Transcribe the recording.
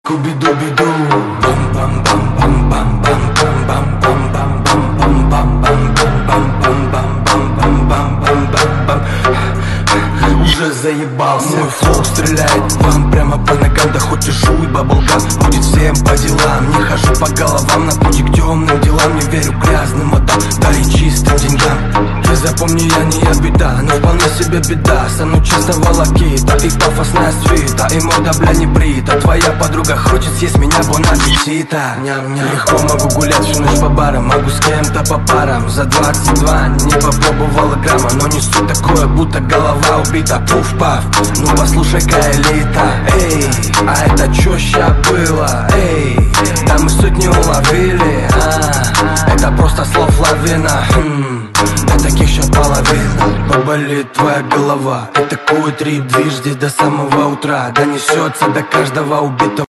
Куби-дуби-ду, бам-бам-бам-бам-бам-бам-бам-бам-бам-бам-бам-бам-бам. Уже заебался, мой флоу стреляет вам прямо по ногам. Да хоть и жуй баблгам, будет всем по делам. Не хожу по головам, на пути к темным делам. Не верю грязным отдам, дали чистым деньгам. Ты запомни, я не беда, но вполне себе беда. Со мной чисто волокита и пафосная свита, и морда, бля, не брита. Твоя подруга хочет съесть меня, бон аппетита. Легко могу гулять всю ночь по барам, могу с кем-то по парам. За 22 не попробовала грамма, но несу такое, будто голова убита. Пуф-паф, ну послушай-ка, элита. Эй, а это чё ща было? Эй, да мы сотни уловили. Это просто слов лавина. До таких ща половина. Поболит твоя голова. Это какой трип, движ здесь до самого утра. Донесется до каждого убитого.